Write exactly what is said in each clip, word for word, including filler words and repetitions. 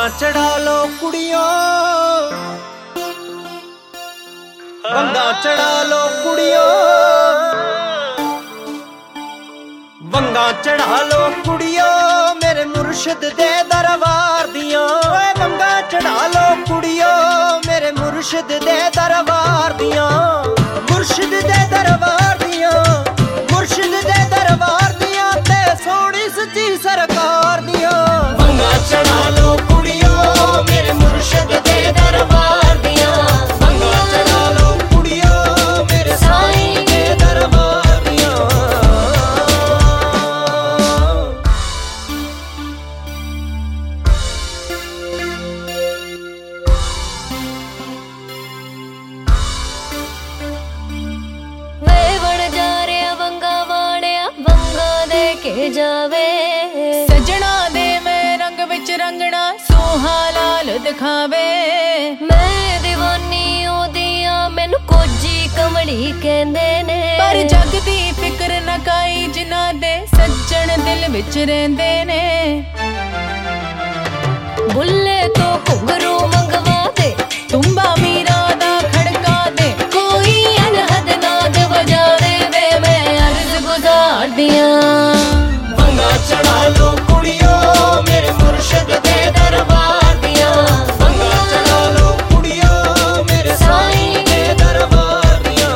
चढ़ा लो कुड़ियों, वंगा चढ़ा लो कुड़ियों, वंगा चढ़ा लो कुड़ियों मेरे मुर्शिद दे दरबार दियां। वंगा चढ़ा लो कुड़ियों मेरे मुर्शिद दे दरबार दियां, मुर्शिद दे दरबार दियां, मुर्शिद दे दरबार दियां ते सोहनी सच्ची सरकार दियां। वंगा चढ़ा लो कुड़ियों मेरे मुर्शिद दे दरबार दियां, वंगा चढ़ा लो कुड़ियों मेरे साईं दे दरबार दियां। के जावे सजना दे मैं रंग विच रंगना सोहा लाल दिखावे। मैं दीवानी ओदियां मैनू कोजी कमली कहंदे ने, पर जग दी फिक्र न काई जिन्हां दे सज्जन दिल विच रहिंदे ने। बुल्ले तो घुंघरू मंगवा दे तुम्बा मीरा दा खड़का दे, कोई अनहद नाद बजावे वे मैं अर्ज गुजार दियां। चढ़ा लो कुड़ियों मेरे मुर्शिद दे दरबार दियां, वंगा चढ़ा लो कुड़ियों मेरे साईं दे दरबार दियां।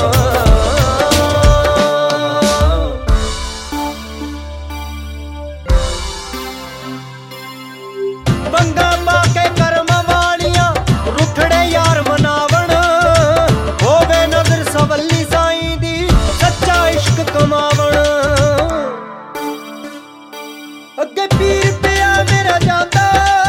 वंगा पाके करम वालियां रुखड़े यार मनावण, होवे नजर सवली साईं दी सच्चा इश्क कमावण। अगे पीर पिया मेरा जांदा,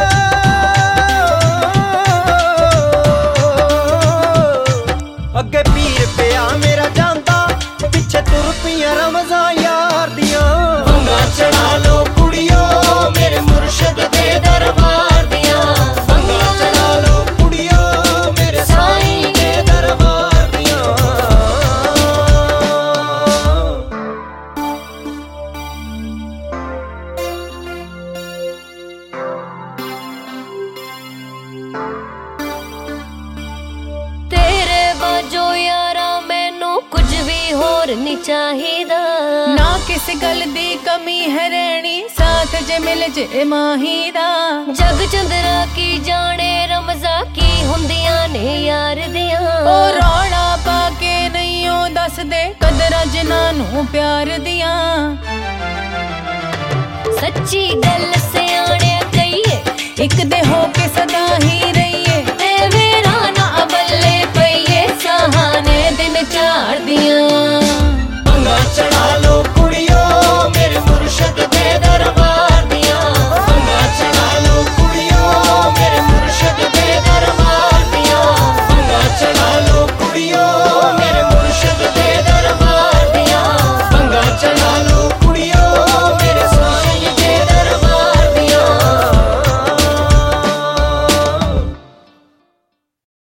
अगे पीर पिया मेरा जांदा, पिछे तुर पिया रमजान यार दियां। वंगा चढ़ा लो कुड़ियों मेरे मुर्शिद दे दरबार दियां, वंगा चढ़ा लो कुड़ियों मेरे साईं दे दरबार दियां। तेरे बाजो यारा मैनू कुछ भी होर नहीं चाहिदा, ना किस गल दी कमी है रहनी साथ जे मिल जे माही दा। जग चंदरा की जाने रमजा की हुंदियां ने यार दियां, ओ रौला पाके नहीं ओ दस दे कदरां जिन्हां नू प्यार दियां। सच्ची गल सियाणे कहिए इक दे हो के सदा ही